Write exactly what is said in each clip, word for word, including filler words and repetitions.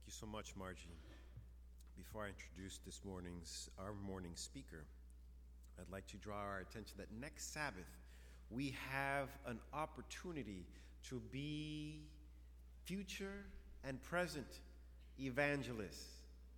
you so much, Margie. Before I introduce this morning's our morning speaker, I'd like to draw our attention that next Sabbath we have an opportunity to be future and present evangelists.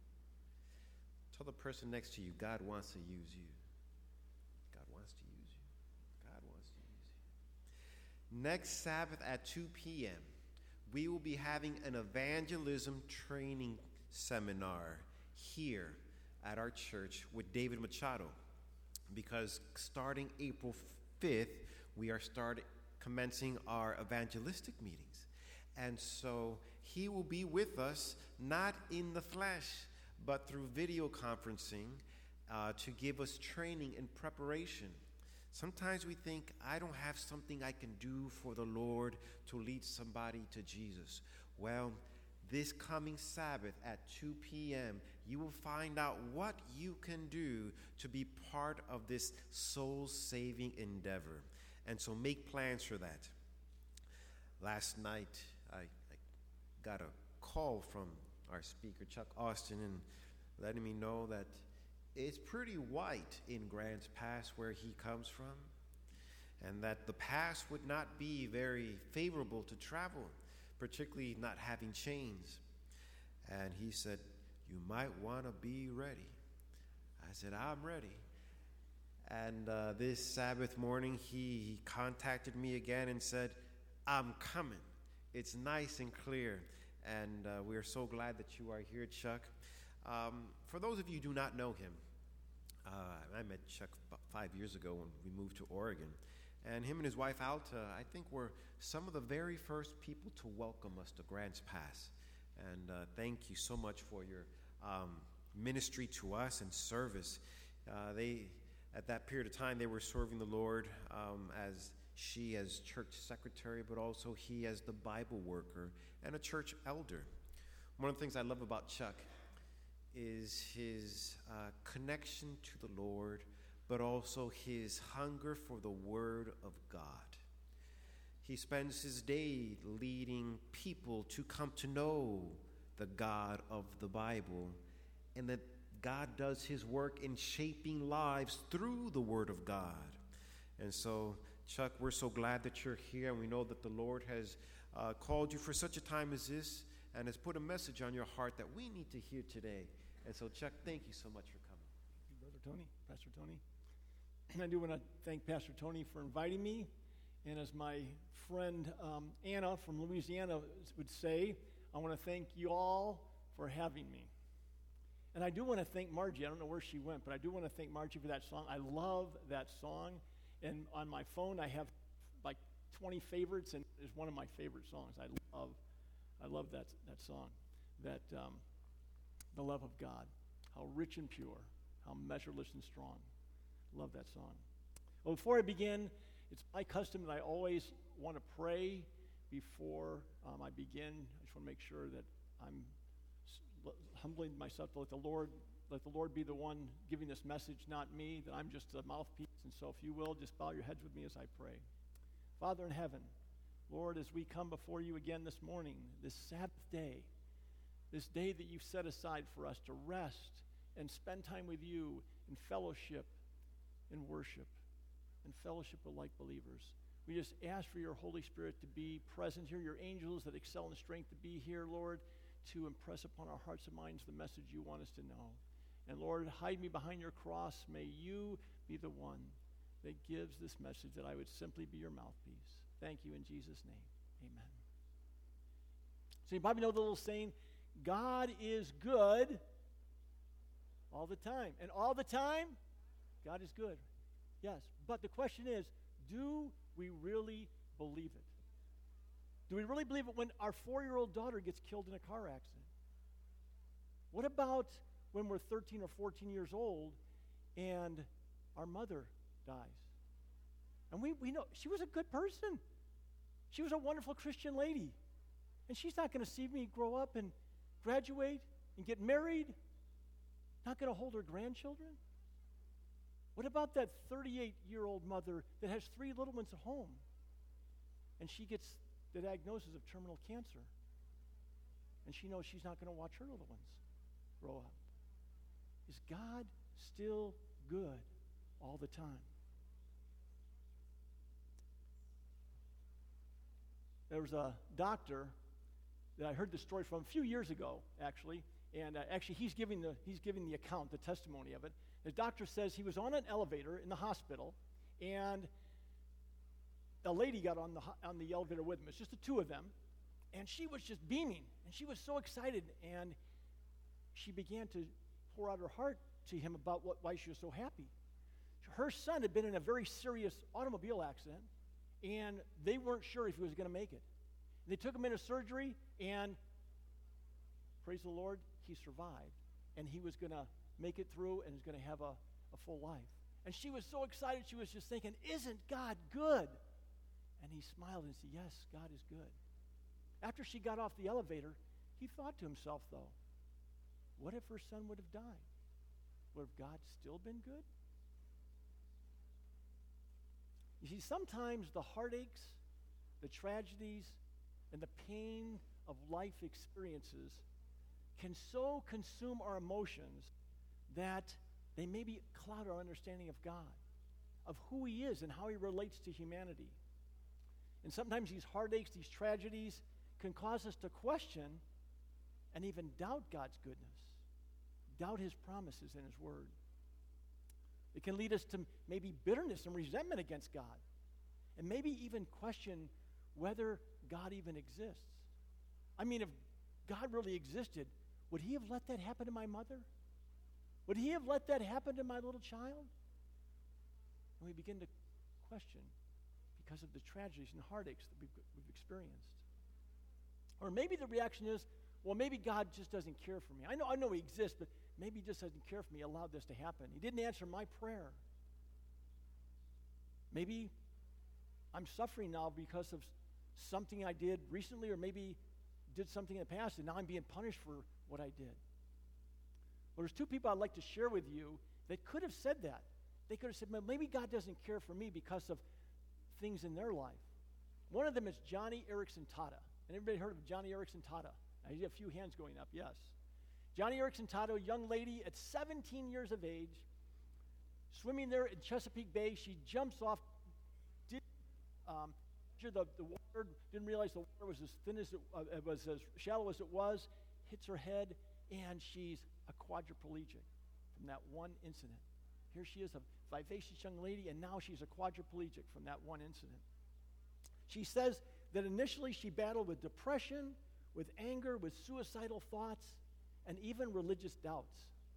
Tell the person next to you, God wants to use you. God wants to use you. God wants to use you. Next Sabbath at two p.m., we will be having an evangelism training seminar here at our church with David Machado, because starting April fifth, we are starting commencing our evangelistic meetings. And so he will be with us, not in the flesh, but through video conferencing uh, to give us training and preparation. Sometimes we think, I don't have something I can do for the Lord to lead somebody to Jesus. Well, this coming Sabbath at two p.m., you will find out what you can do to be part of this soul-saving endeavor. And so make plans for that. Last night, I, I got a call from our speaker, Chuck Austin, and letting me know that it's pretty white in Grants Pass where he comes from, and that the pass would not be very favorable to travel, particularly not having chains. And he said, you might want to be ready. I said, I'm ready. And uh, this Sabbath morning, he, he contacted me again and said, I'm coming. It's nice and clear. And uh, we are so glad that you are here, Chuck. Um, for those of you who do not know him, uh, I met Chuck about five years ago when we moved to Oregon. And him and his wife, Alta, I think were some of the very first people to welcome us to Grants Pass. And uh, thank you so much for your um, ministry to us and service. Uh, they, at that period of time, they were serving the Lord um, as she as church secretary, but also he as the Bible worker and a church elder. One of the things I love about Chuck is his uh, connection to the Lord, but also his hunger for the Word of God. He spends his day leading people to come to know the God of the Bible, and that God does his work in shaping lives through the Word of God. And so, Chuck, we're so glad that you're here, and we know that the Lord has uh, called you for such a time as this and has put a message on your heart that we need to hear today. And so, Chuck, thank you so much for coming. Thank you, Brother Tony, Pastor Tony. And I do want to thank Pastor Tony for inviting me. And as my friend um, Anna from Louisiana would say, I want to thank you all for having me. And I do want to thank Margie. I don't know where she went, but I do want to thank Margie for that song. I love that song. And on my phone, I have like twenty favorites, and it's one of my favorite songs. I love, I love that that song. That um, the love of God, how rich and pure, how measureless and strong. Love that song. Well, before I begin, it's my custom that I always want to pray before um, I begin. I just want to make sure that I'm humbling myself to let the Lord let the Lord be the one giving this message, not me, that I'm just a mouthpiece. And so if you will, just bow your heads with me as I pray. Father in heaven, Lord, as we come before you again this morning, this Sabbath day, this day that you've set aside for us to rest and spend time with you in fellowship, in worship, and fellowship with like believers. We just ask for your Holy Spirit to be present here, your angels that excel in strength to be here, Lord, to impress upon our hearts and minds the message you want us to know. And Lord, hide me behind your cross. May you be the one that gives this message, that I would simply be your mouthpiece. Thank you in Jesus' name. Amen. So you probably know the little saying, God is good all the time. And all the time, God is good. Yes. But the question is, do we really believe it? Do we really believe it when our four-year-old daughter gets killed in a car accident? What about when we're thirteen or fourteen years old and our mother dies? And we, we know she was a good person. She was a wonderful Christian lady. And she's not going to see me grow up and graduate and get married. Not going to hold her grandchildren. What about that thirty-eight-year-old mother that has three little ones at home? And she gets the diagnosis of terminal cancer. and she knows she's not going to watch her little ones grow up. Is God still good all the time? There was a doctor that I heard the story from a few years ago, actually, and uh, actually he's giving the he's giving the account, the testimony of it. The doctor says he was on an elevator in the hospital, and a lady got on the on the elevator with him. It's just the two of them, and she was just beaming, and she was so excited, and she began to pour out her heart to him about what, why she was so happy. Her son had been in a very serious automobile accident, and they weren't sure if he was going to make it. They took him into surgery, and praise the Lord, he survived, and he was going to make it through and is going to have a, a full life. And she was so excited, she was just thinking, isn't God good? And he smiled and said, yes, God is good. After she got off the elevator, he thought to himself, though, what if her son would have died? Would have God still been good? You see, sometimes the heartaches, the tragedies, and the pain of life experiences can so consume our emotions that they maybe cloud our understanding of God, of who he is and how he relates to humanity. And sometimes these heartaches, these tragedies, can cause us to question and even doubt God's goodness, doubt his promises and his word. It can lead us to maybe bitterness and resentment against God, and maybe even question whether God even exists. I mean, if God really existed, would he have let that happen to my mother? Would he have let that happen to my little child? And we begin to question because of the tragedies and heartaches that we've, we've experienced. Or maybe the reaction is, well, maybe God just doesn't care for me. I know, I know he exists, but maybe he just doesn't care for me, allowed this to happen. He didn't answer my prayer. Maybe I'm suffering now because of something I did recently, or maybe did something in the past, and now I'm being punished for what I did. Well, there's two people I'd like to share with you that could have said that. They could have said, well, maybe God doesn't care for me because of things in their life. One of them is Johnny Erickson Tata. And everybody heard of Johnny Erickson Tata? I see a few hands going up, yes. Johnny Erickson Tata, a young lady at seventeen years of age, swimming there in Chesapeake Bay. She jumps off, did, um, the, the water, didn't realize the water was as thin as it, uh, it was as shallow as it was, hits her head, and she's a quadriplegic from that one incident. Here she is, a vivacious young lady, and now she's a quadriplegic from that one incident. She says that initially she battled with depression, with anger, with suicidal thoughts, and even religious doubts.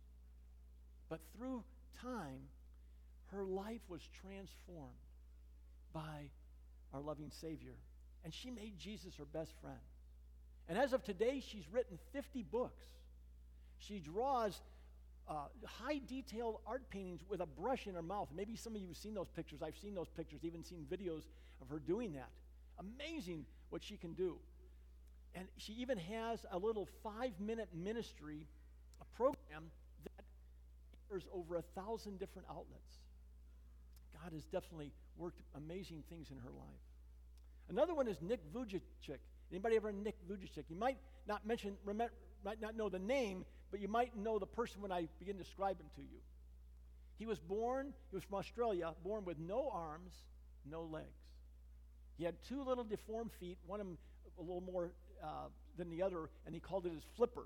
But through time, her life was transformed by our loving Savior, and she made Jesus her best friend. And as of today, she's written fifty books. She draws uh, high-detailed art paintings with a brush in her mouth. Maybe some of you have seen those pictures. I've seen those pictures, even seen videos of her doing that. Amazing what she can do. And she even has a little five-minute ministry, a program that airs over a thousand different outlets. God has definitely worked amazing things in her life. Another one is Nick Vujicic. Anybody ever Nick Vujicic? You might not mention, remember, might not know the name, but you might know the person when I begin to describe him to you. He was born, he was from Australia, born with no arms, no legs. He had two little deformed feet, one of them a little more uh, than the other, and he called it his flipper.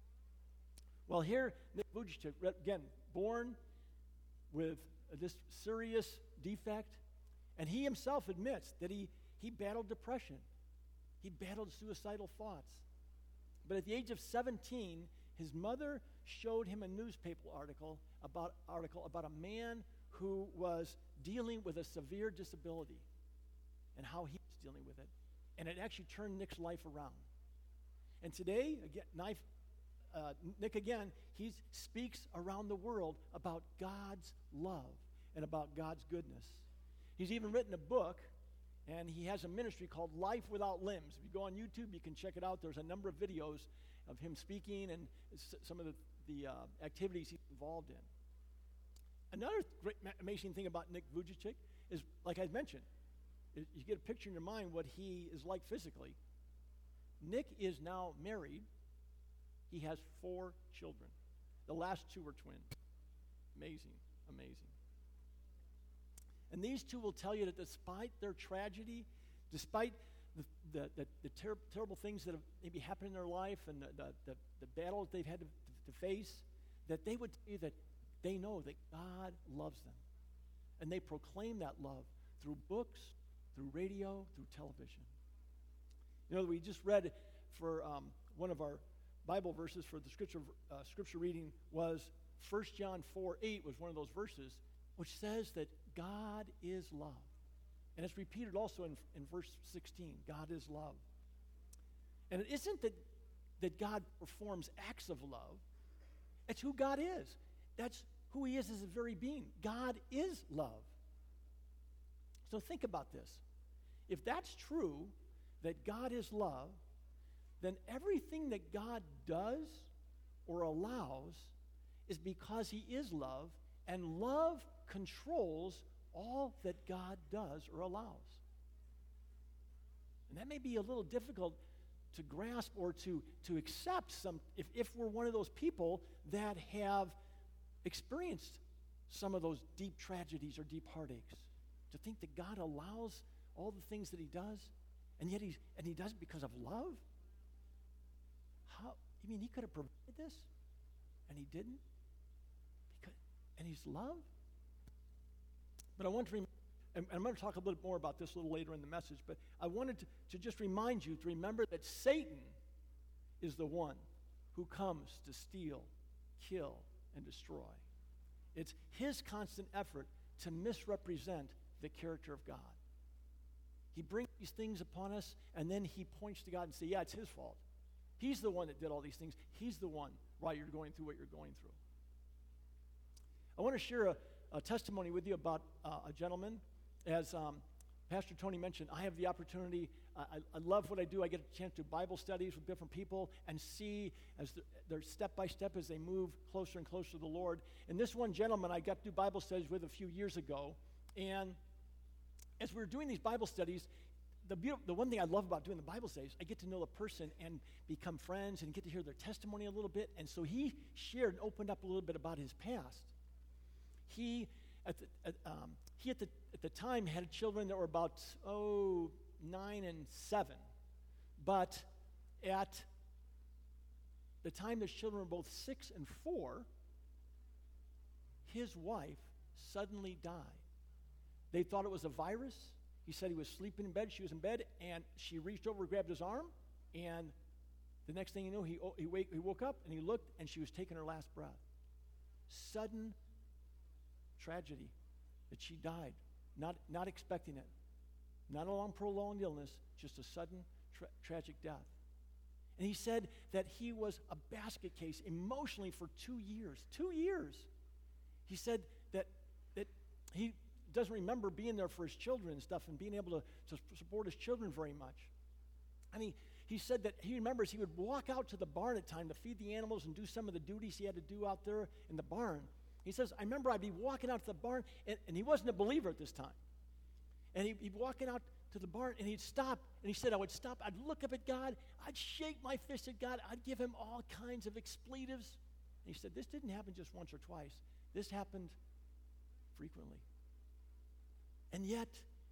Well, here, Nick Vujicic, again, born with this serious defect, and he himself admits that he, he battled depression. He battled suicidal thoughts. But at the age of seventeen, his mother showed him a newspaper article about, article about a man who was dealing with a severe disability and how he was dealing with it. And it actually turned Nick's life around. And today, again, Knife, uh, Nick again, he speaks around the world about God's love and about God's goodness. He's even written a book, and he has a ministry called Life Without Limbs. If you go on YouTube, you can check it out. There's a number of videos of him speaking and some of the, the uh, activities he's involved in. Another great, amazing thing about Nick Vujicic is, like I mentioned, is you get a picture in your mind what he is like physically. Nick is now married He has four children. The last two were twins. Amazing, amazing. And these two will tell you that despite their tragedy, despite the, the, the, the ter- terrible things that have maybe happened in their life and the, the, the, the battles they've had to, to, to face, that they would tell you that they know that God loves them. And they proclaim that love through books, through radio, through television. You know, we just read for um, one of our Bible verses for the scripture, uh, scripture reading was First John four eight was one of those verses which says that God is love. And it's repeated also in, in verse sixteen, God is love. And it isn't that, that God performs acts of love. It's who God is. That's who he is as a very being. God is love. So think about this. If that's true, that God is love, then everything that God does or allows is because he is love, and love controls all that God does or allows. And that may be a little difficult to grasp or to, to accept some if, if we're one of those people that have experienced some of those deep tragedies or deep heartaches. To think that God allows all the things that he does, and yet he's and he does it because of love? How you mean he could have provided this and he didn't? Because and he's love? But I want to rem- and I'm going to talk a little bit more about this a little later in the message, but I wanted to, to just remind you to remember that Satan is the one who comes to steal, kill, and destroy. It's his constant effort to misrepresent the character of God. He brings these things upon us, and then he points to God and says, yeah, it's his fault. He's the one that did all these things. He's the one why you're going through what you're going through. I want to share a, a testimony with you about uh, a gentleman. As um, Pastor Tony mentioned, I have the opportunity, uh, I, I love what I do. I get a chance to do Bible studies with different people and see as they're, they're step by step as they move closer and closer to the Lord. And this one gentleman I got to do Bible studies with a few years ago, and as we were doing these Bible studies, the, beautiful, the one thing I love about doing the Bible studies, I get to know the person and become friends and get to hear their testimony a little bit. And so he shared and opened up a little bit about his past. He, at the, at, um, he at the at the time had children that were about, oh, nine and seven. But at the time his children were both six and four, his wife suddenly died. They thought it was a virus. He said he was sleeping in bed. She was in bed, and she reached over, grabbed his arm, and the next thing you know, he, he, wake, he woke up, and he looked, and she was taking her last breath. Sudden tragedy that she died, not, not expecting it. Not a long, prolonged illness, just a sudden tra- tragic death. And he said that he was a basket case emotionally for two years. Two years. He said that that he doesn't remember being there for his children and stuff and being able to, to support his children very much. And he, he said that he remembers he would walk out to the barn at time to feed the animals and do some of the duties he had to do out there in the barn. He says, I remember I'd be walking out to the barn, and, and he wasn't a believer at this time. And he'd be walking out to the barn, and he'd stop, and he said, I would stop, I'd look up at God, I'd shake my fist at God, I'd give him all kinds of expletives. And he said, this didn't happen just once or twice. This happened frequently. And yet,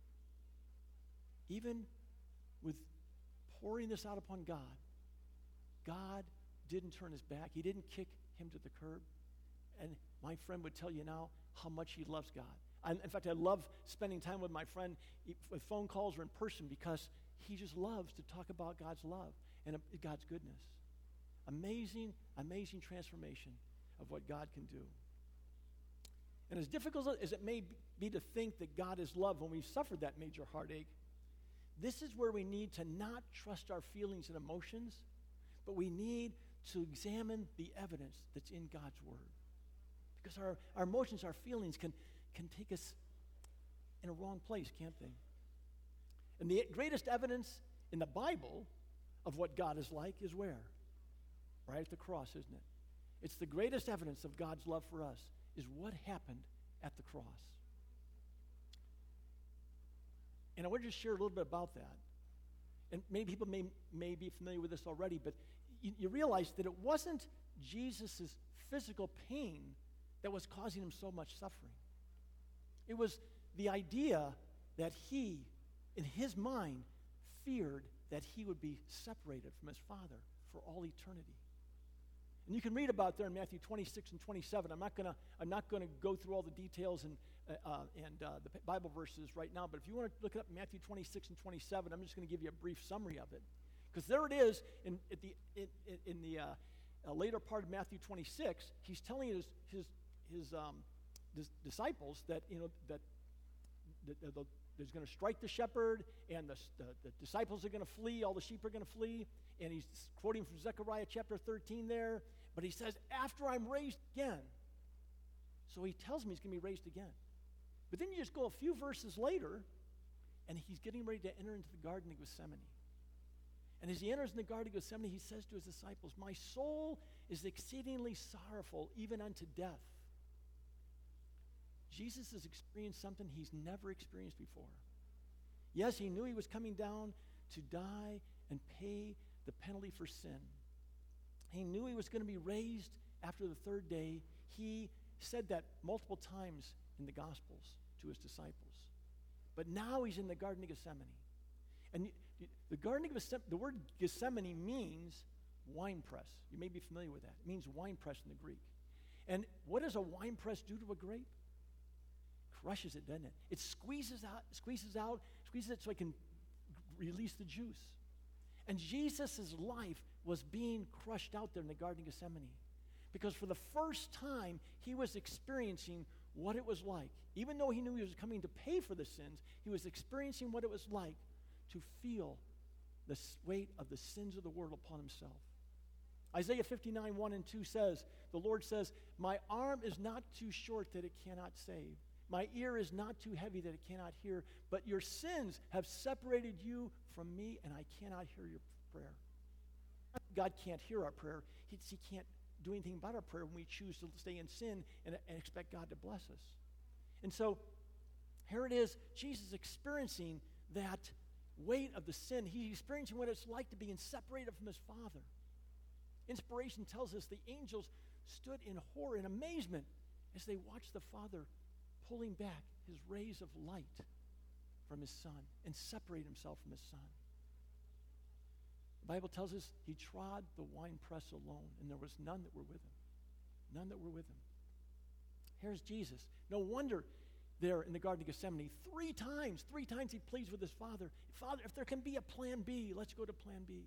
even with pouring this out upon God, God didn't turn his back. He didn't kick him to the curb. And my friend would tell you now how much he loves God. And in fact, I love spending time with my friend with phone calls or in person because he just loves to talk about God's love and God's goodness. Amazing, amazing transformation of what God can do. And as difficult as it may be to think that God is love when we've suffered that major heartache, this is where we need to not trust our feelings and emotions, but we need to examine the evidence that's in God's Word. Because our, our emotions, our feelings can, can take us in a wrong place, can't they? And the greatest evidence in the Bible of what God is like is where? Right at the cross, isn't it? It's the greatest evidence of God's love for us is what happened at the cross. And I want to just share a little bit about that. And many people may, may be familiar with this already, but you, you realize that it wasn't Jesus' physical pain that was causing him so much suffering. It was the idea that he, in his mind, feared that he would be separated from his Father for all eternity. And you can read about there in Matthew twenty-six and twenty-seven. I'm not gonna I'm not gonna go through all the details and uh, uh, and uh, the Bible verses right now. But if you want to look up Matthew twenty-six and twenty-seven, I'm just going to give you a brief summary of it, because there it is in at the in, in the uh, uh, later part of Matthew twenty-six. He's telling his his his um, dis- disciples that you know that the, the, the, there's going to strike the shepherd, and the, the, the disciples are going to flee. All the sheep are going to flee. And he's quoting from Zechariah chapter thirteen there. But he says, after I'm raised again. So he tells me he's going to be raised again. But then you just go a few verses later, and he's getting ready to enter into the Garden of Gethsemane. And as he enters in the Garden of Gethsemane, he says to his disciples, my soul is exceedingly sorrowful, even unto death. Jesus has experienced something he's never experienced before. Yes, he knew he was coming down to die and pay the penalty for sin. He knew he was going to be raised after the third day. He said that multiple times in the Gospels to his disciples. But now he's in the Garden of Gethsemane. And the Garden of Gethsemane, the word Gethsemane means wine press. You may be familiar with that. It means wine press in the Greek. And what does a wine press do to a grape? Crushes it, doesn't it? It squeezes out, squeezes out, squeezes it so it can release the juice. And Jesus' life was being crushed out there in the Garden of Gethsemane, because for the first time he was experiencing what it was like. Even though he knew he was coming to pay for the sins, he was experiencing what it was like to feel the weight of the sins of the world upon himself. Isaiah fifty-nine, one and two says, the Lord says, my arm is not too short that it cannot save. My ear is not too heavy that it cannot hear, but your sins have separated you from me, and I cannot hear your prayer. God can't hear our prayer. He, he can't do anything about our prayer when we choose to stay in sin and, and expect God to bless us. And so here it is, Jesus experiencing that weight of the sin. He's experiencing what it's like to be separated from his Father. Inspiration tells us the angels stood in horror and amazement as they watched the Father pulling back his rays of light from his Son and separate himself from his Son. The Bible tells us he trod the winepress alone, and there was none that were with him. None that were with him. Here's Jesus. No wonder there in the Garden of Gethsemane, three times, three times he pleads with his Father, Father, if there can be a plan B, let's go to plan B.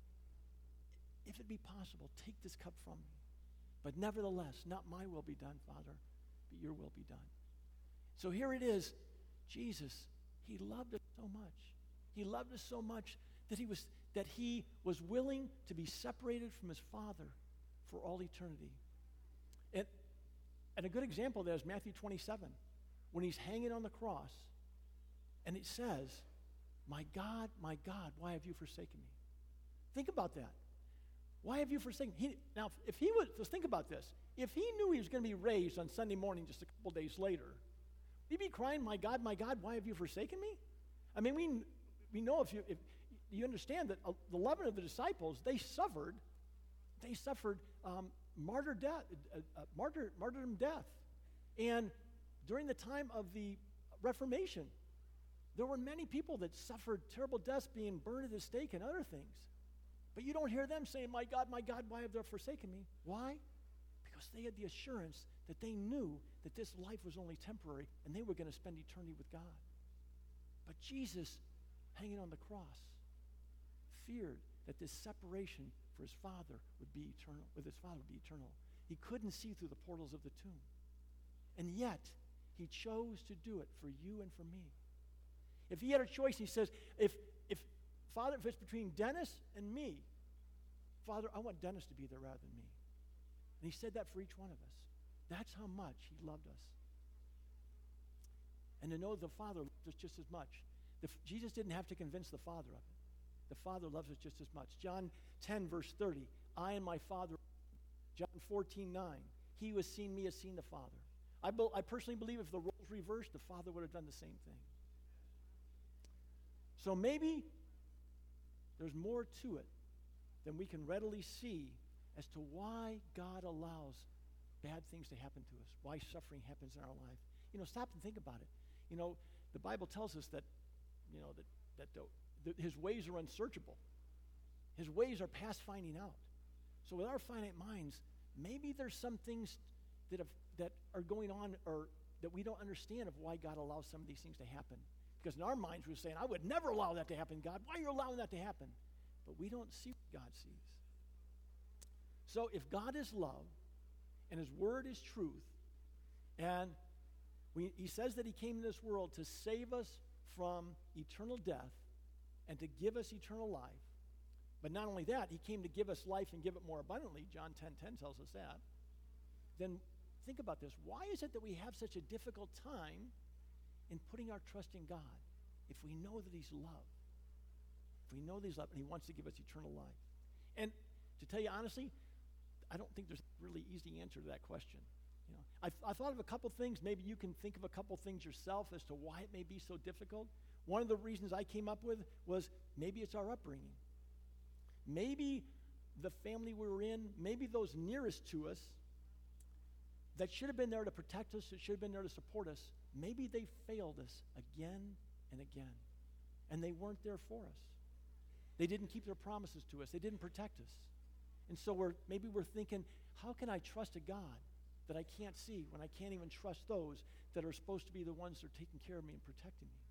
If it be possible, take this cup from me. But nevertheless, not my will be done, Father, but your will be done. So here it is, Jesus, he loved us so much. He loved us so much that he was that he was willing to be separated from his Father for all eternity. And, and a good example of that is Matthew twenty-seven, when he's hanging on the cross, and it says, my God, my God, why have you forsaken me? Think about that. Why have you forsaken me? He, now, if he was, let's think about this. If he knew he was going to be raised on Sunday morning just a couple days later, he'd be crying, my God, my God, why have you forsaken me? I mean, we, we know if you, if you understand that uh, the eleven of the disciples, they suffered, they suffered um, martyr death, uh, uh, martyr, martyrdom death. And during the time of the Reformation, there were many people that suffered terrible deaths, being burned at the stake and other things. But you don't hear them saying, my God, my God, why have they forsaken me? Why? Because they had the assurance that they knew that this life was only temporary and they were going to spend eternity with God. But Jesus, hanging on the cross, feared that this separation for his Father would be eternal, with his Father would be eternal. He couldn't see through the portals of the tomb. And yet, he chose to do it for you and for me. If he had a choice, he says, if, if Father, if it's between Dennis and me, Father, I want Dennis to be there rather than me. And he said that for each one of us. That's how much he loved us. And to know the Father loves us just as much. The, Jesus didn't have to convince the Father of it. The Father loves us just as much. John ten, verse thirty, I and my Father. John fourteen, nine, he who has seen me has seen the Father. I, be, I personally believe if the roles reversed, the Father would have done the same thing. So maybe there's more to it then we can readily see as to why God allows bad things to happen to us, why suffering happens in our life. You know, stop and think about it. You know, the Bible tells us that, you know, that, that the, the, his ways are unsearchable. His ways are past finding out. So with our finite minds, maybe there's some things that have, that are going on or that we don't understand of why God allows some of these things to happen. Because in our minds we're saying, I would never allow that to happen, God. Why are you allowing that to happen? But we don't see what God sees. So if God is love and his word is truth, and we, he says that he came in this world to save us from eternal death and to give us eternal life, but not only that, he came to give us life and give it more abundantly. John ten ten tells us that. Then think about this. Why is it that we have such a difficult time in putting our trust in God if we know that he's love? If we know that he's love and he wants to give us eternal life. And to tell you honestly, I don't think there's a really easy answer to that question. You know, I, I thought of a couple things. Maybe you can think of a couple things yourself as to why it may be so difficult. One of the reasons I came up with was maybe it's our upbringing. Maybe the family we were in, maybe those nearest to us that should have been there to protect us, that should have been there to support us, maybe they failed us again and again. And they weren't there for us. They didn't keep their promises to us. They didn't protect us. And so we're maybe we're thinking, how can I trust a God that I can't see when I can't even trust those that are supposed to be the ones that are taking care of me and protecting me?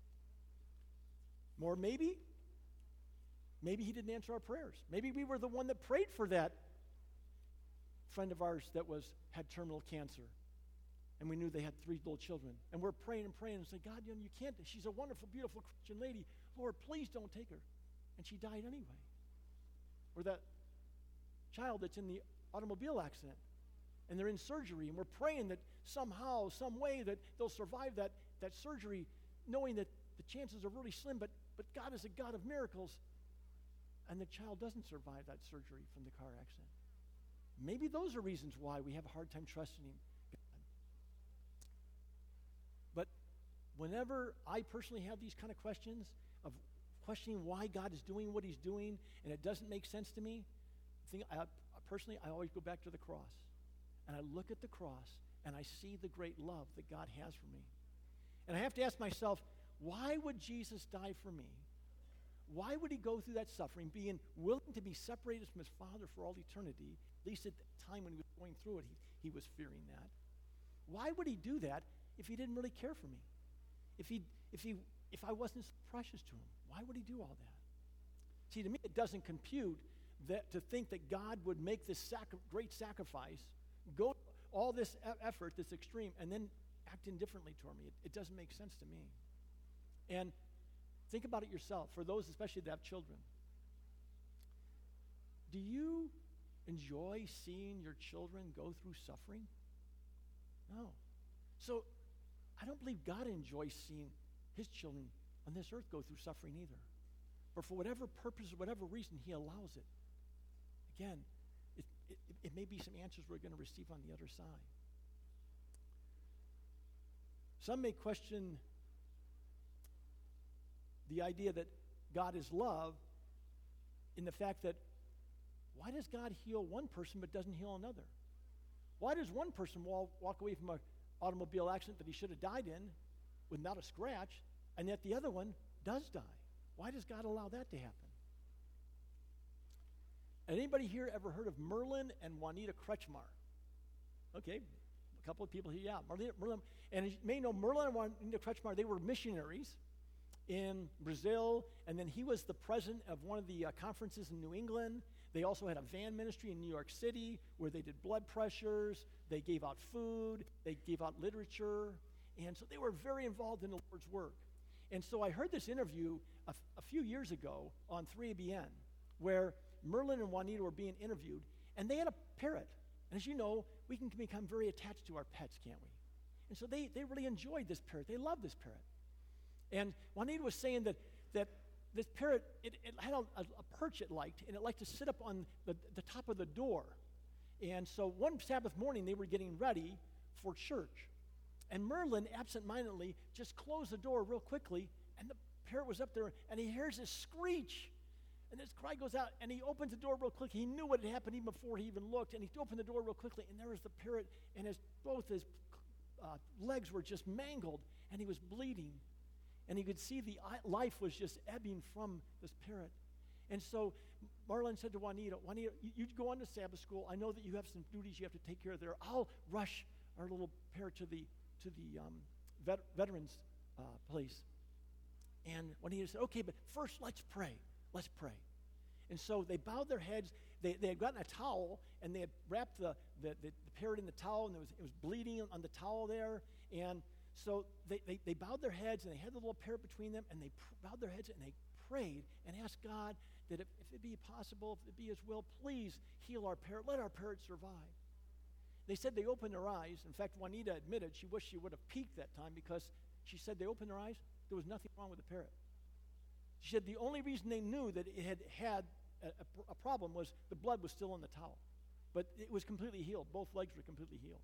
Or maybe, maybe he didn't answer our prayers. Maybe we were the one that prayed for that friend of ours that was had terminal cancer. And we knew they had three little children. And we're praying and praying and saying, God, you know, you can't. She's a wonderful, beautiful Christian lady. Lord, please don't take her. And she died anyway. Or that child that's in the automobile accident. And they're in surgery. And we're praying that somehow, some way that they'll survive that, that surgery, knowing that the chances are really slim. But, but God is a God of miracles. And the child doesn't survive that surgery from the car accident. Maybe those are reasons why we have a hard time trusting him. But whenever I personally have these kind of questions of questioning why God is doing what he's doing and it doesn't make sense to me, I think I, personally, I always go back to the cross. And I look at the cross and I see the great love that God has for me. And I have to ask myself, why would Jesus die for me? Why would he go through that suffering, being willing to be separated from his Father for all eternity? At least at the time when he was going through it, he, he was fearing that. Why would he do that if he didn't really care for me? If he, if he, if I wasn't so precious to him, why would he do all that? See, to me, it doesn't compute that to think that God would make this sac- great sacrifice, go all this e- effort, this extreme, and then act indifferently toward me. It, it doesn't make sense to me. And think about it yourself, for those especially that have children. Do you enjoy seeing your children go through suffering? No. So I don't believe God enjoys seeing his children on this earth go through suffering either. But for whatever purpose or whatever reason, he allows it. Again, it, it, it may be some answers we're going to receive on the other side. Some may question the idea that God is love in the fact that why does God heal one person but doesn't heal another? Why does one person walk, walk away from an automobile accident that he should have died in without a scratch, and yet the other one does die? Why does God allow that to happen? Anybody here ever heard of Merlin and Juanita Kretschmar? Okay, a couple of people here, yeah. Merlin, Merlin, and as you may know, Merlin and Juanita Kretschmar, they were missionaries in Brazil, and then he was the president of one of the uh, conferences in New England. They also had a van ministry in New York City where they did blood pressures, they gave out food, they gave out literature, and so they were very involved in the Lord's work. And so I heard this interview a, f- a few years ago on three A B N where Merlin and Juanita were being interviewed, and they had a parrot. And as you know, we can become very attached to our pets, can't we? And so they, they really enjoyed this parrot. They loved this parrot. And Juanita was saying that, that this parrot, it, it had a, a, a perch it liked, and it liked to sit up on the, the top of the door. And so one Sabbath morning, they were getting ready for church. And Merlin, absentmindedly, just closed the door real quickly, and the parrot was up there, and he hears this screech. And this cry goes out, and he opens the door real quick. He knew what had happened even before he even looked, and he opened the door real quickly, and there was the parrot, and his, both his uh, legs were just mangled, and he was bleeding. And he could see the life was just ebbing from this parrot. And so Marlon said to Juanita, Juanita, you, you go on to Sabbath school. I know that you have some duties you have to take care of there. I'll rush our little parrot to the, to the um, vet, veterans uh, place. And Juanita said, okay, but first let's pray. Let's pray. And so they bowed their heads. They, they had gotten a towel, and they had wrapped the, the, the, the parrot in the towel, and it was, it was bleeding on the towel there. And so they, they, they bowed their heads, and they had the little parrot between them, and they pr- bowed their heads, and they prayed and asked God that if, if it be possible, if it be his will, please heal our parrot. Let our parrot survive. They said they opened their eyes. In fact, Juanita admitted she wished she would have peeked that time because she said they opened their eyes. There was nothing wrong with the parrot. She said the only reason they knew that it had had a, a, a problem was the blood was still in the towel. But it was completely healed. Both legs were completely healed.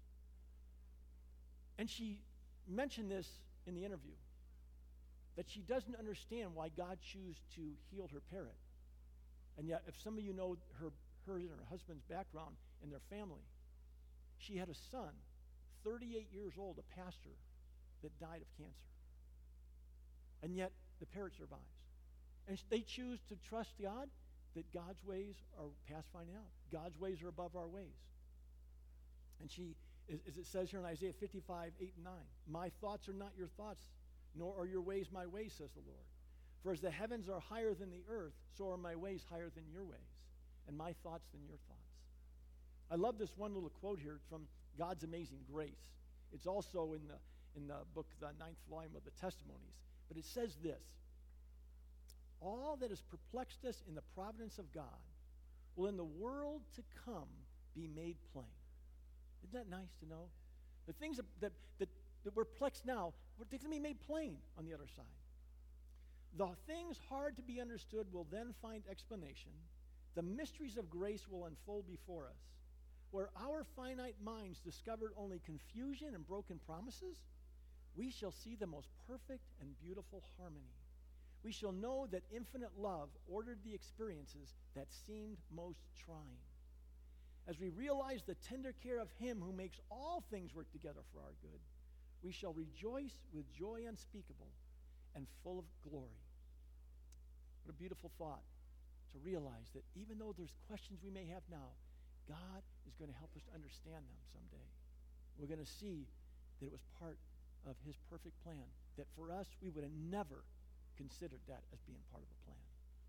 And she mentioned this in the interview, that she doesn't understand why God chose to heal her parrot. And yet, if some of you know her, hers and her husband's background and their family, she had a son, thirty-eight years old, a pastor, that died of cancer. And yet, the parrot survives. And they choose to trust God, that God's ways are past finding out. God's ways are above our ways. And she, as it says here in Isaiah fifty-five, eight and nine, my thoughts are not your thoughts, nor are your ways my ways, says the Lord. For as the heavens are higher than the earth, so are my ways higher than your ways, and my thoughts than your thoughts. I love this one little quote here. It's from God's Amazing Grace. It's also in the, in the book, the ninth volume of the Testimonies. But it says this: all that has perplexed us in the providence of God will in the world to come be made plain. Isn't that nice to know? The things that, that, that, that we're perplexed now, they're going to be made plain on the other side. The things hard to be understood will then find explanation. The mysteries of grace will unfold before us. Where our finite minds discovered only confusion and broken promises, we shall see the most perfect and beautiful harmony. We shall know that infinite love ordered the experiences that seemed most trying. As we realize the tender care of him who makes all things work together for our good, we shall rejoice with joy unspeakable and full of glory. What a beautiful thought to realize that even though there's questions we may have now, God is going to help us to understand them someday. We're going to see that it was part of his perfect plan, that for us, we would have never considered that as being part of the plan.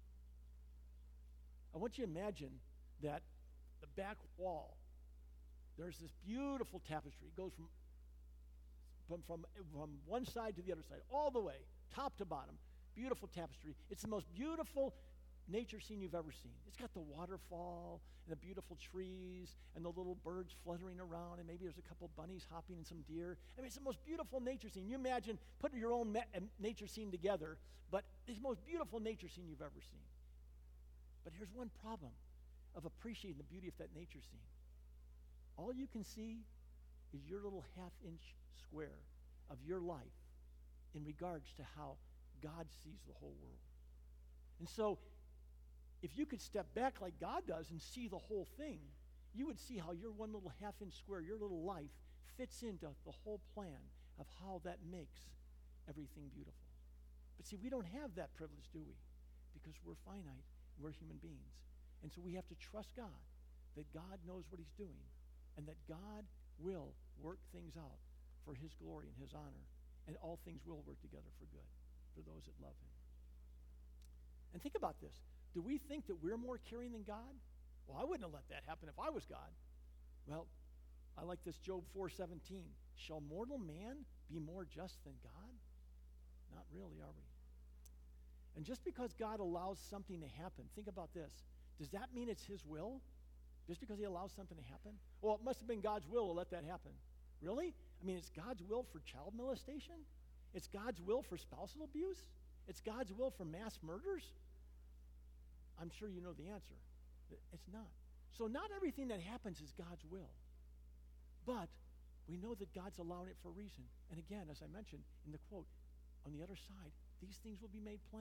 I want you to imagine that the back wall, there's this beautiful tapestry. It goes from, from, from, from one side to the other side, all the way, top to bottom. Beautiful tapestry. It's the most beautiful nature scene you've ever seen. It's got the waterfall and the beautiful trees and the little birds fluttering around, and maybe there's a couple bunnies hopping and some deer. I mean, it's the most beautiful nature scene. You imagine putting your own ma- nature scene together, but it's the most beautiful nature scene you've ever seen. But here's one problem of appreciating the beauty of that nature scene. All you can see is your little half-inch square of your life in regards to how God sees the whole world. And so, if you could step back like God does and see the whole thing, you would see how your one little half-inch square, your little life, fits into the whole plan of how that makes everything beautiful. But see, we don't have that privilege, do we? Because we're finite, we're human beings. And so we have to trust God, that God knows what he's doing, and that God will work things out for his glory and his honor, and all things will work together for good for those that love him. And think about this. Do we think that we're more caring than God? Well, I wouldn't have let that happen if I was God. Well, I like this Job four seventeen. Shall mortal man be more just than God? Not really, are we? And just because God allows something to happen, think about this. Does that mean it's his will? Just because he allows something to happen? Well, it must have been God's will to let that happen. Really? I mean, it's God's will for child molestation? It's God's will for spousal abuse? It's God's will for mass murders? I'm sure you know the answer. It's not. So not everything that happens is God's will. But we know that God's allowing it for a reason. And again, as I mentioned in the quote, on the other side, these things will be made plain.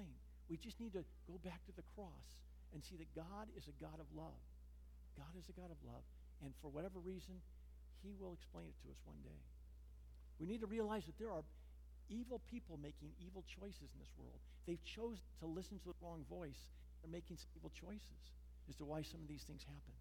We just need to go back to the cross and see that God is a God of love. God is a God of love. And for whatever reason, he will explain it to us one day. We need to realize that there are evil people making evil choices in this world. They've chosen to listen to the wrong voice. They're making some evil choices as to why some of these things happen.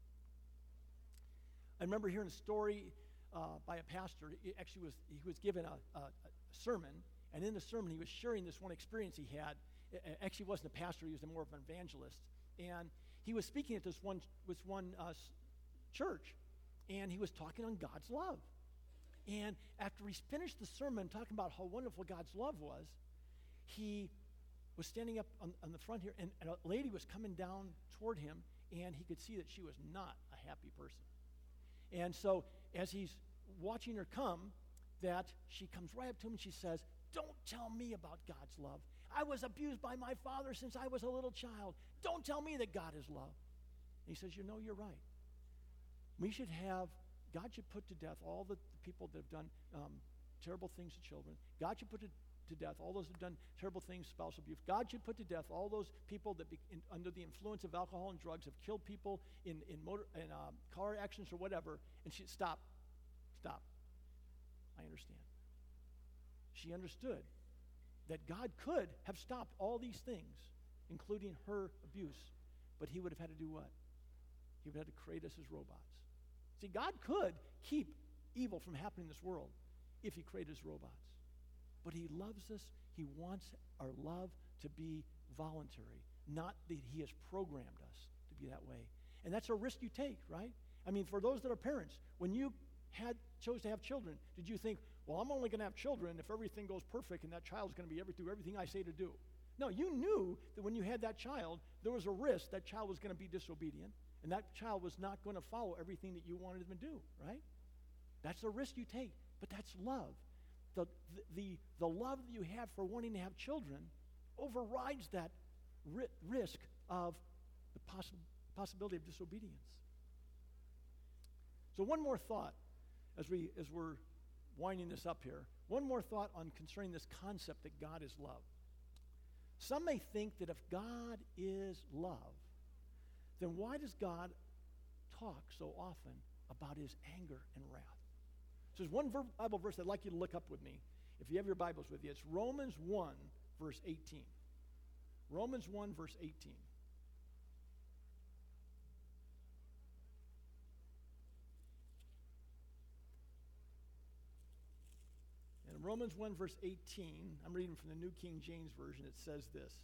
I remember hearing a story uh, by a pastor. It actually was he was given a, a, a sermon, and in the sermon he was sharing this one experience he had. It actually wasn't a pastor; he was more of an evangelist, and he was speaking at this one this one uh, church, and he was talking on God's love. And after he finished the sermon talking about how wonderful God's love was, he was standing up on, on the front here, and, and a lady was coming down toward him, and he could see that she was not a happy person. And so as he's watching her come, that she comes right up to him and she says, "Don't tell me about God's love. I was abused by my father since I was a little child. Don't tell me that God is love." And he says, "You know, you're right. We should have, God should put to death all the, the people that have done um, terrible things to children. God should put to, to death all those who have done terrible things, spousal abuse. God should put to death all those people that be, in, under the influence of alcohol and drugs have killed people in, in, motor, in uh, car accidents or whatever." And she, stop, stop. I understand. She understood that God could have stopped all these things, including her abuse, but he would have had to do what? He would have had to create us as robots. See, God could keep evil from happening in this world if he created us robots. But he loves us. He wants our love to be voluntary, not that he has programmed us to be that way. And that's a risk you take, right? I mean, for those that are parents, when you had chose to have children, did you think, well, I'm only going to have children if everything goes perfect and that child's going to be every, do everything I say to do? No, you knew that when you had that child, there was a risk that child was going to be disobedient, and that child was not going to follow everything that you wanted them to do, right? That's a risk you take, but that's love. The, the, the, the love that you have for wanting to have children overrides that ri- risk of the possi- possibility of disobedience. So one more thought as, we, as we're winding this up here. One more thought on concerning this concept that God is love. Some may think that if God is love, then why does God talk so often about his anger and wrath? So there's one ver- Bible verse I'd like you to look up with me. If you have your Bibles with you, it's Romans one, verse eighteen. Romans one, verse eighteen. And in Romans one, verse eighteen, I'm reading from the New King James Version, it says this.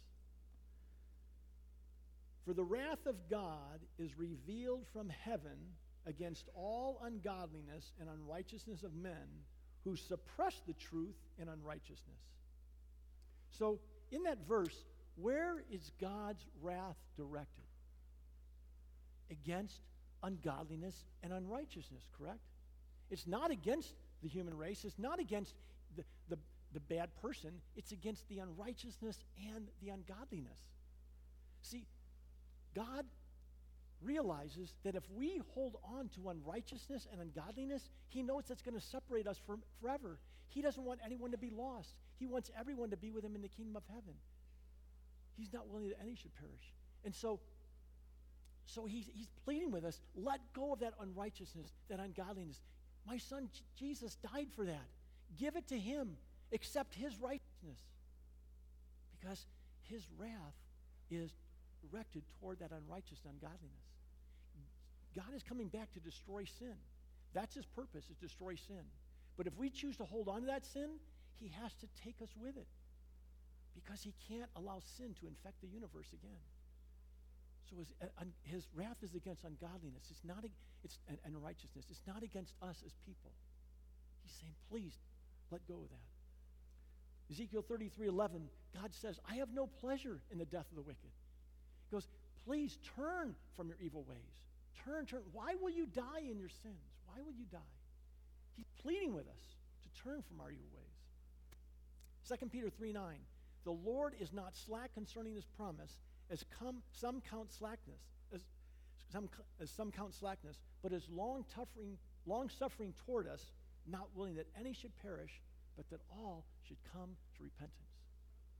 "For the wrath of God is revealed from heaven against all ungodliness and unrighteousness of men who suppress the truth in unrighteousness." So in that verse, where is God's wrath directed? Against ungodliness and unrighteousness, correct? It's not against the human race. It's not against the, the, the bad person. It's against the unrighteousness and the ungodliness. See, God realizes that if we hold on to unrighteousness and ungodliness, he knows that's going to separate us from forever. He doesn't want anyone to be lost. He wants everyone to be with him in the kingdom of heaven. He's not willing that any should perish. And so, so he's, he's pleading with us, let go of that unrighteousness, that ungodliness. My son J- Jesus died for that. Give it to him. Accept his righteousness. Because his wrath is directed toward that unrighteous ungodliness. God is coming back to destroy sin. That's his purpose, is destroy sin. But if we choose to hold on to that sin, he has to take us with it. Because he can't allow sin to infect the universe again. So his, uh, his wrath is against ungodliness. It's not, it's and, and righteousness. It's not against us as people. He's saying, please, let go of that. Ezekiel thirty-three eleven, God says, I have no pleasure in the death of the wicked. He goes, please turn from your evil ways. Turn, turn. Why will you die in your sins? Why will you die? He's pleading with us to turn from our evil ways. Second Peter three nine, the Lord is not slack concerning his promise, as come, some count slackness, as some, as some count slackness, but is long suffering, long suffering toward us, not willing that any should perish, but that all should come to repentance.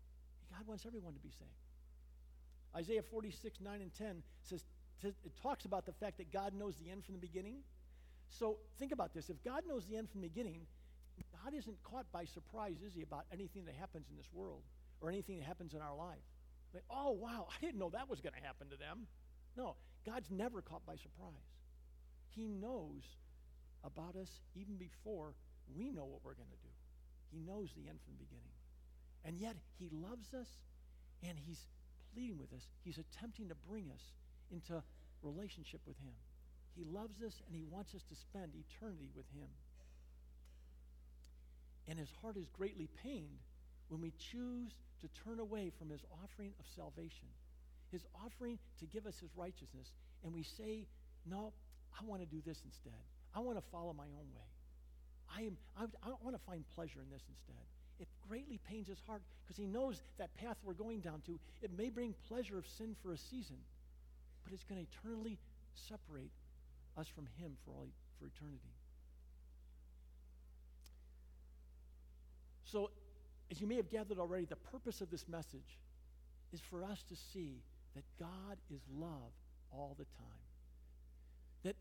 God wants everyone to be saved. Isaiah forty-six, nine and ten says, says, it talks about the fact that God knows the end from the beginning. So think about this. If God knows the end from the beginning, God isn't caught by surprise, is he, about anything that happens in this world or anything that happens in our life? Like, oh, wow, I didn't know that was going to happen to them. No, God's never caught by surprise. He knows about us even before we know what we're going to do. He knows the end from the beginning. And yet he loves us, and he's pleading with us. He's attempting to bring us into relationship with him. He loves us, and he wants us to spend eternity with him. And his heart is greatly pained when we choose to turn away from his offering of salvation, his offering to give us his righteousness, and we say, no, I want to do this instead. I want to follow my own way. I am. I, I want to find pleasure in this instead. It greatly pains his heart because he knows that path we're going down to, it may bring pleasure of sin for a season, but it's going to eternally separate us from him for all for eternity. So, as you may have gathered already, the purpose of this message is for us to see that God is love all the time. That,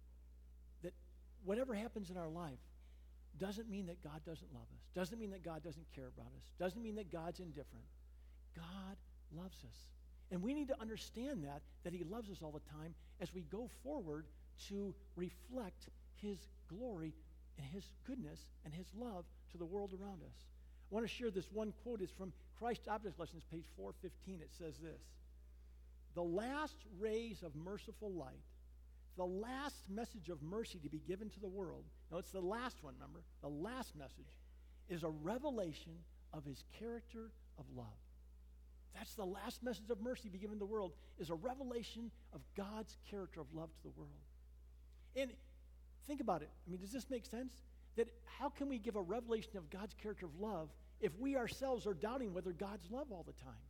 that whatever happens in our life doesn't mean that God doesn't love us, doesn't mean that God doesn't care about us, doesn't mean that God's indifferent. God loves us. And we need to understand that, that he loves us all the time as we go forward to reflect his glory and his goodness and his love to the world around us. I want to share this one quote. It's from Christ Object Lessons, page four fifteen. It says this: "The last rays of merciful light, the last message of mercy to be given to the world," now it's the last one, remember, the last message, "is a revelation of his character of love." That's the last message of mercy to be given to the world, is a revelation of God's character of love to the world. And think about it. I mean, does this make sense? That how can we give a revelation of God's character of love if we ourselves are doubting whether God's love all the time?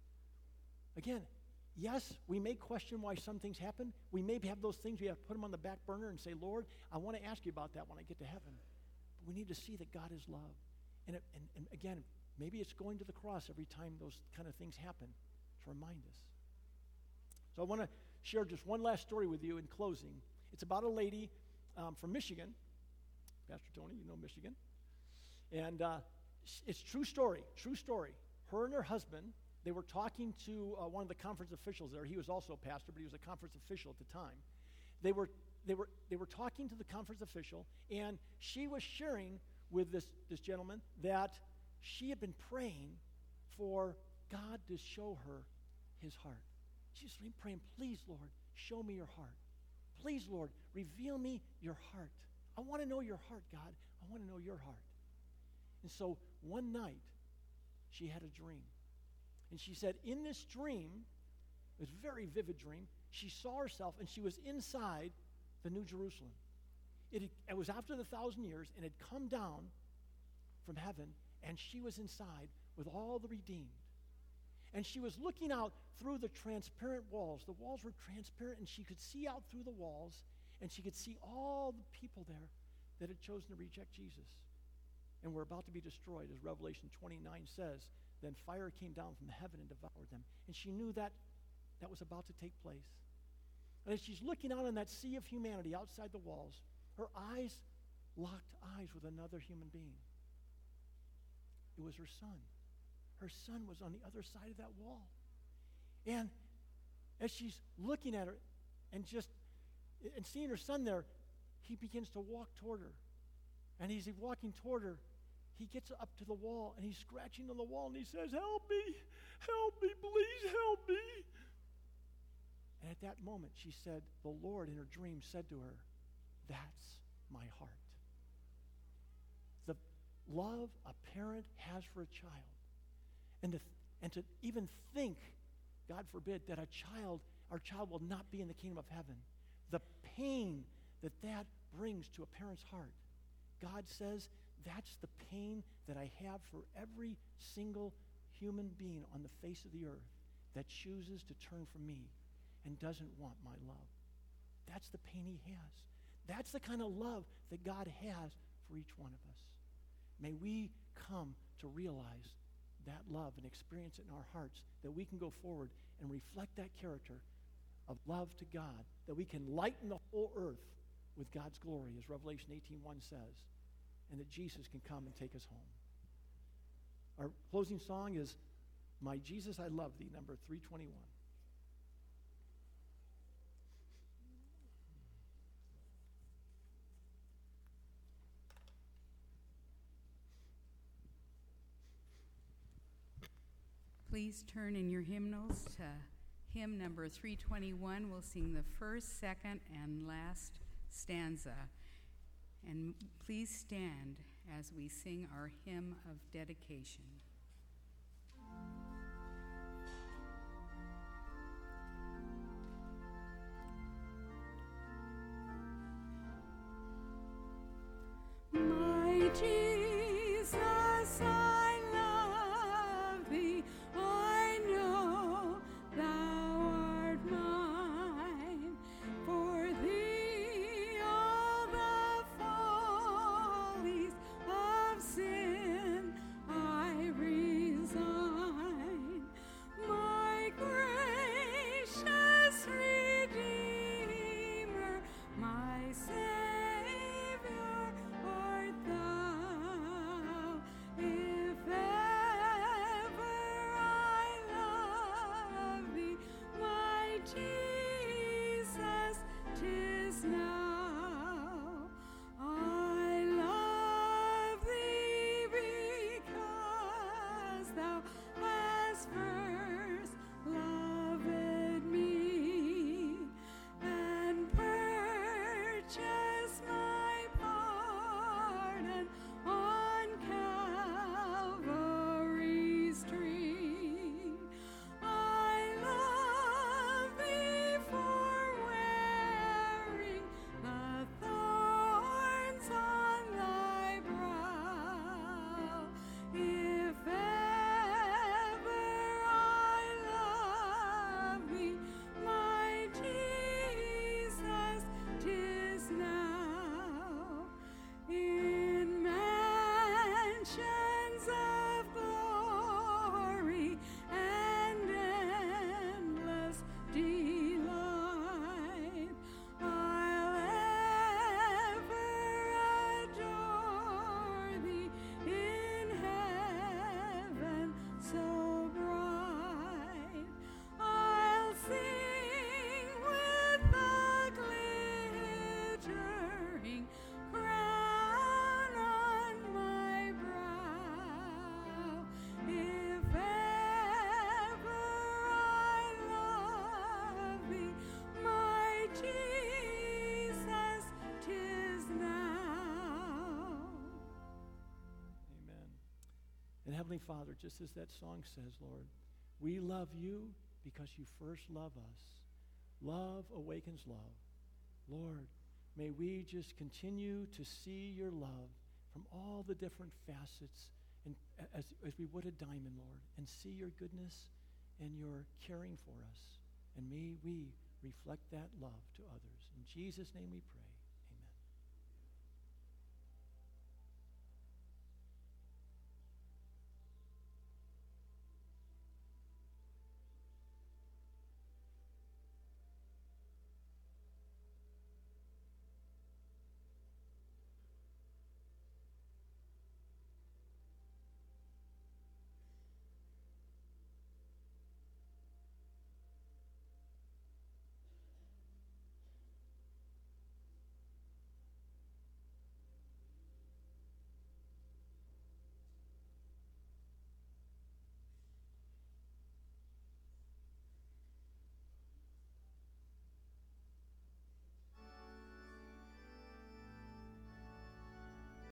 Again, yes, we may question why some things happen. We may have those things, we have to put them on the back burner and say, Lord, I want to ask you about that when I get to heaven. But we need to see that God is love. And, it, and, and again, maybe it's going to the cross every time those kind of things happen to remind us. So I want to share just one last story with you in closing. It's about a lady um, from Michigan. Pastor Tony, you know Michigan. And uh, it's true story, true story. Her and her husband, they were talking to uh, one of the conference officials there. He was also a pastor, but he was a conference official at the time. They were, they were, they were talking to the conference official, and she was sharing with this, this gentleman that she had been praying for God to show her his heart. She was praying, please, Lord, show me your heart. Please, Lord, reveal me your heart. I want to know your heart, God. I want to know your heart. And so one night, she had a dream. And she said, in this dream, it was a very vivid dream, she saw herself and she was inside the New Jerusalem. It, had, it was after the thousand years and had come down from heaven, and she was inside with all the redeemed. And she was looking out through the transparent walls. The walls were transparent, and she could see out through the walls, and she could see all the people there that had chosen to reject Jesus and were about to be destroyed, as Revelation twenty-nine says. Then fire came down from heaven and devoured them. And she knew that that was about to take place. And as she's looking out on that sea of humanity outside the walls, her eyes locked eyes with another human being. It was her son. Her son was on the other side of that wall. And as she's looking at her and just and seeing her son there, he begins to walk toward her. And as he's walking toward her, he gets up to the wall and he's scratching on the wall and he says, help me, help me, please help me. And at that moment, she said, the Lord in her dream said to her, that's my heart. The love a parent has for a child. And to, and to even think, God forbid, that a child, our child will not be in the kingdom of heaven. The pain that that brings to a parent's heart. God says, that's the pain that I have for every single human being on the face of the earth that chooses to turn from me and doesn't want my love. That's the pain he has. That's the kind of love that God has for each one of us. May we come to realize that love and experience it in our hearts, that we can go forward and reflect that character of love to God, that we can lighten the whole earth with God's glory, as Revelation eighteen one says, and that Jesus can come and take us home. Our closing song is My Jesus, I Love Thee, number three twenty-one. Please turn in your hymnals to hymn number three twenty-one. We'll sing the first, second, and last stanza. And please stand as we sing our hymn of dedication. My Jesus, I love thee. I know thou art mine. For thee all the follies of sin I resign. My gracious Redeemer, my Savior art thou. If ever I love thee, my Jesus, 'tis now. I love thee because thou hast first loved me and purchased my pardon on Calvary's tree. I love thee for wearing the thorns on thy brow. If ever I love thee, my Jesus, 'tis now. In mansions of glory and endless delight, I'll ever adore thee in heaven so bright. I'll sing with the glittering crown on my brow. If ever I love thee, my Jesus, 'tis now. Amen. And Heavenly Father, just as that song says, Lord, we love you because you first love us. Love awakens love. Lord, may we just continue to see your love from all the different facets and as, as we would a diamond, Lord, and see your goodness and your caring for us. And may we reflect that love to others. In Jesus' name we pray.